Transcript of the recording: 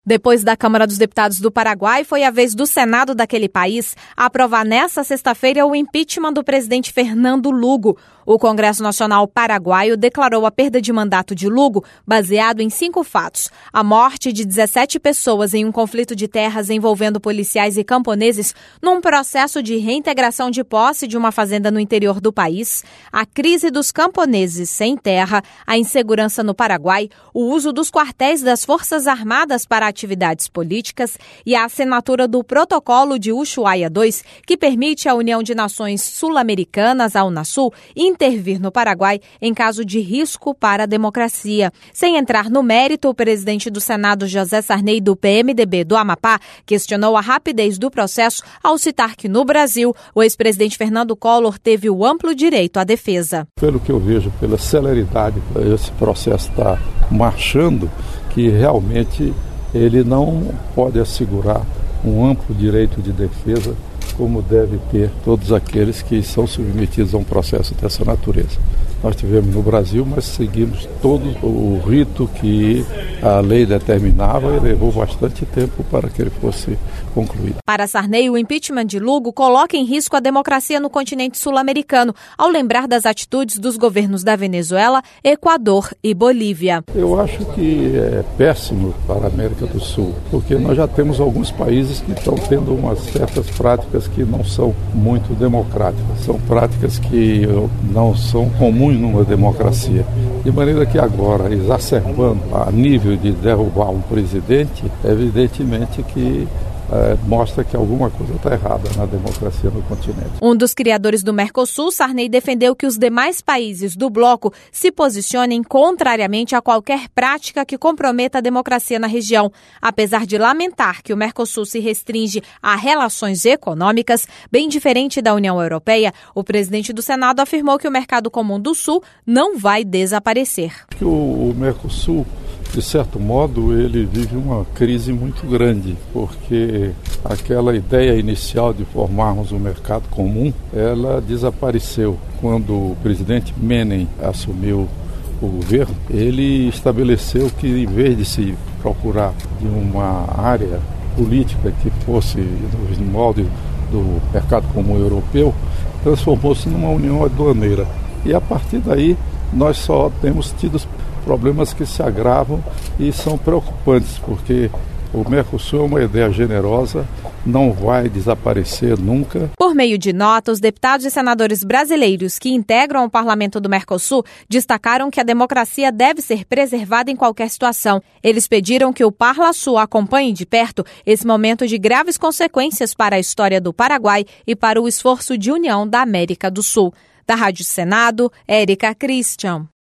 Depois da Câmara dos Deputados do Paraguai, foi a vez do Senado daquele país aprovar nesta sexta-feira o impeachment do presidente Fernando Lugo. O Congresso Nacional Paraguaio declarou a perda de mandato de Lugo baseado em 5 fatos. A morte de 17 pessoas em um conflito de terras envolvendo policiais e camponeses num processo de reintegração de posse de uma fazenda no interior do país, a crise dos camponeses sem terra, a insegurança no Paraguai, o uso dos quartéis das Forças Armadas para atividades políticas e a assinatura do Protocolo de Ushuaia II, que permite à União de Nações Sul-Americanas, a Unasul, intervir no Paraguai em caso de risco para a democracia. Sem entrar no mérito, o presidente do Senado, José Sarney, do PMDB do Amapá, questionou a rapidez do processo ao citar que, no Brasil, o ex-presidente Fernando Collor teve o amplo direito à defesa. Pelo que eu vejo, pela celeridade que esse processo está marchando, que realmente ele não pode assegurar um amplo direito de defesa como deve ter todos aqueles que são submetidos a um processo dessa natureza. Nós tivemos no Brasil, mas seguimos todo o rito que a lei determinava e levou bastante tempo para que ele fosse concluído. Para Sarney, o impeachment de Lugo coloca em risco a democracia no continente sul-americano, ao lembrar das atitudes dos governos da Venezuela, Equador e Bolívia. Eu acho que é péssimo para a América do Sul, porque nós já temos alguns países que estão tendo umas certas práticas que não são muito democráticas. São práticas que não são comuns numa democracia. De maneira que agora, exacerbando a nível de derrubar um presidente, evidentemente que mostra que alguma coisa está errada na democracia no continente. Um dos criadores do Mercosul, Sarney, defendeu que os demais países do bloco se posicionem contrariamente a qualquer prática que comprometa a democracia na região. Apesar de lamentar que o Mercosul se restringe a relações econômicas, bem diferente da União Europeia, o presidente do Senado afirmou que o Mercado Comum do Sul não vai desaparecer. O Mercosul, de certo modo, ele vive uma crise muito grande, porque aquela ideia inicial de formarmos um mercado comum, ela desapareceu. Quando o presidente Menem assumiu o governo, ele estabeleceu que, em vez de se procurar de uma área política que fosse nos moldes do mercado comum europeu, transformou-se numa união aduaneira. E a partir daí, nós só temos tido problemas que se agravam e são preocupantes, porque o Mercosul é uma ideia generosa, não vai desaparecer nunca. Por meio de nota, os deputados e senadores brasileiros que integram o parlamento do Mercosul destacaram que a democracia deve ser preservada em qualquer situação. Eles pediram que o Parlasul acompanhe de perto esse momento de graves consequências para a história do Paraguai e para o esforço de união da América do Sul. Da Rádio Senado, Érica Christian.